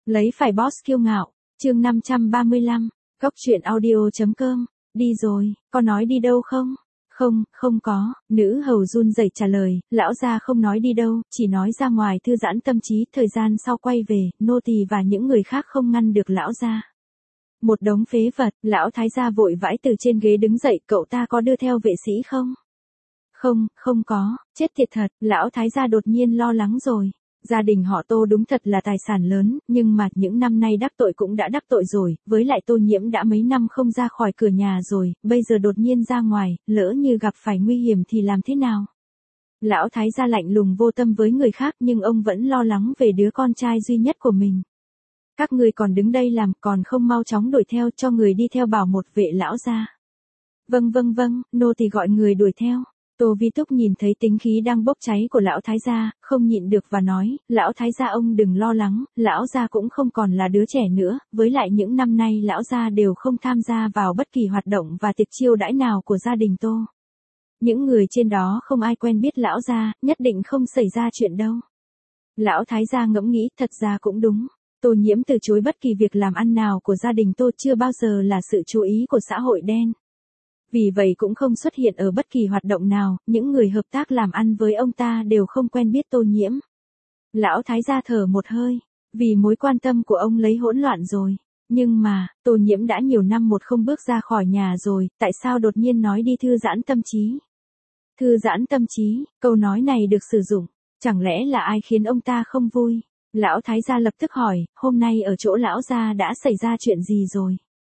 Lấy phải boss kiêu ngạo, chương 535, góc truyện audio.com, đi rồi, có nói đi đâu không? Không, không có, nữ hầu run rẩy trả lời, lão gia không nói đi đâu, chỉ nói ra ngoài thư giãn tâm trí, thời gian sau quay về, nô tỳ và những người khác không ngăn được lão gia. Một đống phế vật, lão thái gia vội vãi từ trên ghế đứng dậy, cậu ta có đưa theo vệ sĩ không? Không, không có, chết tiệt thật, lão thái gia đột nhiên lo lắng rồi. Gia đình họ Tô đúng thật là tài sản lớn, nhưng mà những năm nay đắc tội cũng đã đắc tội rồi, với lại Tô Nhiễm đã mấy năm không ra khỏi cửa nhà rồi, bây giờ đột nhiên ra ngoài, lỡ như gặp phải nguy hiểm thì làm thế nào? Lão thái gia lạnh lùng vô tâm với người khác nhưng ông vẫn lo lắng về đứa con trai duy nhất của mình. Các người còn đứng đây làm, còn không mau chóng đuổi theo, cho người đi theo bảo một vệ lão gia. Vâng vâng vâng, nô tỳ gọi người đuổi theo. Tô Vi Túc nhìn thấy tính khí đang bốc cháy của lão thái gia, không nhịn được và nói, lão thái gia ông đừng lo lắng, lão gia cũng không còn là đứa trẻ nữa, với lại những năm nay lão gia đều không tham gia vào bất kỳ hoạt động và tiệc chiêu đãi nào của gia đình Tô. Những người trên đó không ai quen biết lão gia, nhất định không xảy ra chuyện đâu. Lão thái gia ngẫm nghĩ, thật ra cũng đúng. Tô Nhiễm từ chối bất kỳ việc làm ăn nào của gia đình Tô chưa bao giờ là sự chú ý của xã hội đen. Vì vậy cũng không xuất hiện ở bất kỳ hoạt động nào, những người hợp tác làm ăn với ông ta đều không quen biết Tô Nhiễm. Lão thái gia thở một hơi, vì mối quan tâm của ông lấy hỗn loạn rồi. Nhưng mà, Tô Nhiễm đã nhiều năm một không bước ra khỏi nhà rồi, tại sao đột nhiên nói đi thư giãn tâm trí? Thư giãn tâm trí, câu nói này được sử dụng, chẳng lẽ là ai khiến ông ta không vui? Lão thái gia lập tức hỏi, hôm nay ở chỗ lão gia đã xảy ra chuyện gì rồi?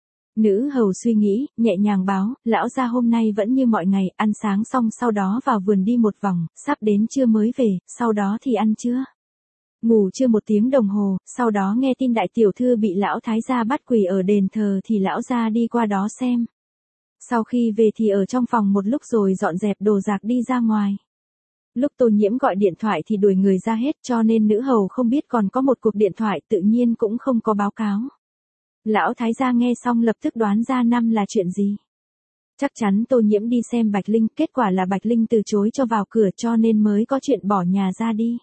Nữ hầu suy nghĩ, nhẹ nhàng báo, lão gia hôm nay vẫn như mọi ngày, ăn sáng xong sau đó vào vườn đi một vòng, sắp đến trưa mới về, sau đó thì ăn trưa. Ngủ trưa 1 tiếng đồng hồ, sau đó nghe tin đại tiểu thư bị lão thái gia bắt quỳ ở đền thờ thì lão gia đi qua đó xem. Sau khi về thì ở trong phòng một lúc rồi dọn dẹp đồ đạc đi ra ngoài. Lúc Tô Nhiễm gọi điện thoại thì đuổi người ra hết cho nên nữ hầu không biết còn có một cuộc điện thoại tự nhiên cũng không có báo cáo. Lão thái gia nghe xong lập tức đoán ra năm là chuyện gì. Chắc chắn Tô Nhiễm đi xem Bạch Linh, kết quả là Bạch Linh từ chối cho vào cửa cho nên mới có chuyện bỏ nhà ra đi.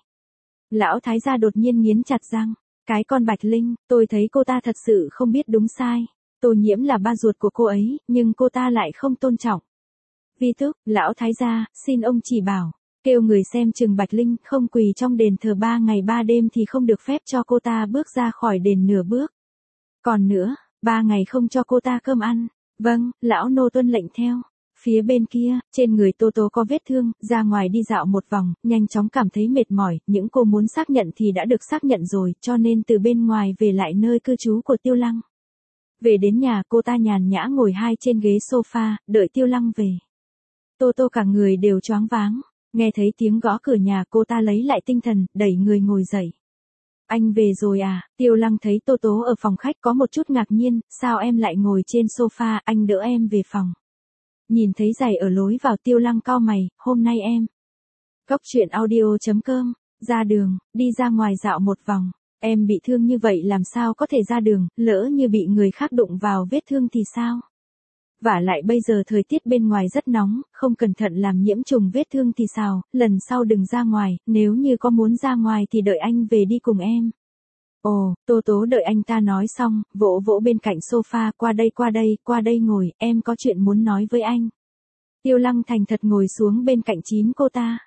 Lão thái gia đột nhiên nghiến chặt răng, cái con Bạch Linh, tôi thấy cô ta thật sự không biết đúng sai. Tô Nhiễm là ba ruột của cô ấy, nhưng cô ta lại không tôn trọng. Vi Túc, lão thái gia, xin ông chỉ bảo, kêu người xem chừng Bạch Linh không quỳ trong đền thờ 3 ngày 3 đêm thì không được phép cho cô ta bước ra khỏi đền nửa bước. Còn nữa, 3 ngày không cho cô ta cơm ăn. Vâng, lão nô tuân lệnh theo. Phía bên kia, trên người Tô Tố có vết thương, ra ngoài đi dạo một vòng, nhanh chóng cảm thấy mệt mỏi, những cô muốn xác nhận thì đã được xác nhận rồi, cho nên từ bên ngoài về lại nơi cư trú của Tiêu Lăng. Về đến nhà cô ta nhàn nhã ngồi trên ghế sofa, đợi Tiêu Lăng về. Tô Tô cả người đều choáng váng, nghe thấy tiếng gõ cửa nhà cô ta lấy lại tinh thần, đẩy người ngồi dậy. Anh về rồi à? Tiêu Lăng thấy Tô Tố ở phòng khách có một chút ngạc nhiên, sao em lại ngồi trên sofa, anh đỡ em về phòng. Nhìn thấy giày ở lối vào Tiêu Lăng cau mày, hôm nay em. Góc truyện audio.com, ra đường, đi ra ngoài dạo một vòng. Em bị thương như vậy làm sao có thể ra đường, lỡ như bị người khác đụng vào vết thương thì sao? Vả lại bây giờ thời tiết bên ngoài rất nóng, không cẩn thận làm nhiễm trùng vết thương thì sao, lần sau đừng ra ngoài, nếu như có muốn ra ngoài thì đợi anh về đi cùng em. Ồ, Tô Tố đợi anh ta nói xong, vỗ vỗ bên cạnh sofa, qua đây ngồi, em có chuyện muốn nói với anh. Tiêu Lăng thành thật ngồi xuống bên cạnh chín cô ta.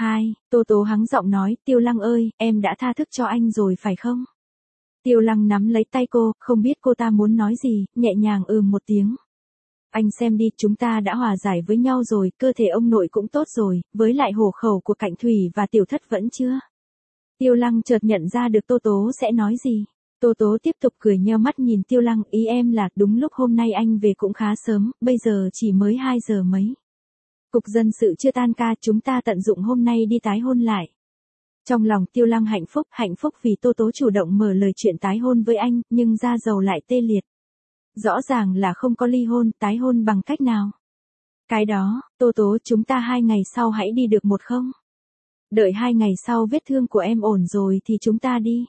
Tô Tố hắng giọng nói, Tiêu Lăng ơi, em đã tha thức cho anh rồi phải không? Tiêu Lăng nắm lấy tay cô, không biết cô ta muốn nói gì, nhẹ nhàng một tiếng. Anh xem đi, chúng ta đã hòa giải với nhau rồi, cơ thể ông nội cũng tốt rồi, với lại hổ khẩu của Cạnh Thủy và Tiểu Thất vẫn chưa. Tiêu Lăng chợt nhận ra được Tô Tố sẽ nói gì. Tô Tố tiếp tục cười nheo mắt nhìn Tiêu Lăng, ý em là, đúng lúc hôm nay anh về cũng khá sớm, bây giờ chỉ mới 2 giờ mấy. Cục dân sự chưa tan ca, chúng ta tận dụng hôm nay đi tái hôn lại. Trong lòng Tiêu Lăng hạnh phúc vì Tô Tố chủ động mở lời chuyện tái hôn với anh, nhưng da dầu lại tê liệt. Rõ ràng là không có ly hôn, tái hôn bằng cách nào? Cái đó, Tô Tố, chúng ta 2 ngày sau hãy đi được một không? Đợi 2 ngày sau vết thương của em ổn rồi thì chúng ta đi.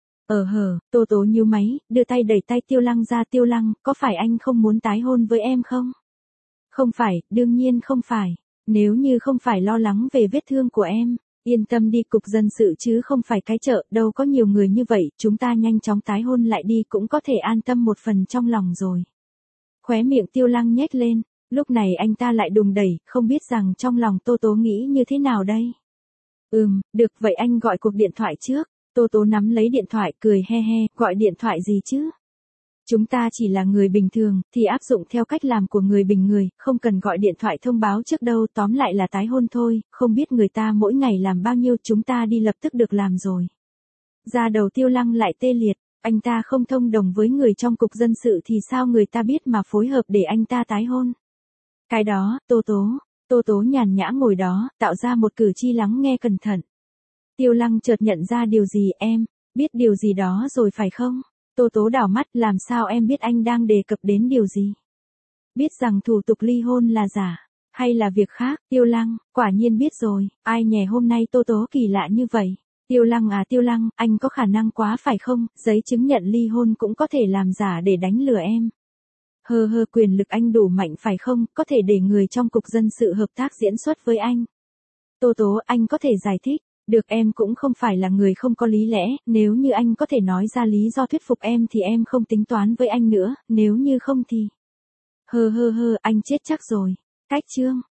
Tô Tố nhíu máy, đưa tay đẩy tay Tiêu Lăng ra. Tiêu Lăng, có phải anh không muốn tái hôn với em không? Không phải, đương nhiên không phải. Nếu như không phải lo lắng về vết thương của em, Yên tâm đi, cục dân sự chứ không phải cái chợ, đâu có nhiều người như vậy, chúng ta nhanh chóng tái hôn lại đi cũng có thể an tâm một phần trong lòng rồi. Khóe miệng Tiêu Lăng nhếch lên, lúc này anh ta lại đùng đẩy, không biết rằng trong lòng Tô Tố nghĩ như thế nào đây. Được vậy anh gọi cuộc điện thoại trước. Tô Tố nắm lấy điện thoại cười he he, gọi điện thoại gì chứ? Chúng ta chỉ là người bình thường, thì áp dụng theo cách làm của người bình người, không cần gọi điện thoại thông báo trước đâu, tóm lại là tái hôn thôi, không biết người ta mỗi ngày làm bao nhiêu, chúng ta đi lập tức được làm rồi. Da đầu Tiêu Lăng lại tê liệt, anh ta không thông đồng với người trong cục dân sự thì sao người ta biết mà phối hợp để anh ta tái hôn. Cái đó, Tô Tố nhàn nhã ngồi đó, tạo ra một cử chỉ lắng nghe cẩn thận. Tiêu Lăng chợt nhận ra điều gì, em biết điều gì đó rồi phải không? Tô Tố đảo mắt, làm sao em biết anh đang đề cập đến điều gì? Biết rằng thủ tục ly hôn là giả, hay là việc khác? Tiêu Lăng, quả nhiên biết rồi, ai nhè hôm nay Tô Tố kỳ lạ như vậy. Tiêu Lăng à Tiêu Lăng, anh có khả năng quá phải không, giấy chứng nhận ly hôn cũng có thể làm giả để đánh lừa em. Quyền lực anh đủ mạnh phải không, có thể để người trong cục dân sự hợp tác diễn xuất với anh. Tô Tố, anh có thể giải thích. Được, em cũng không phải là người không có lý lẽ, nếu như anh có thể nói ra lý do thuyết phục em thì em không tính toán với anh nữa, nếu như không thì... Anh chết chắc rồi. Cách chương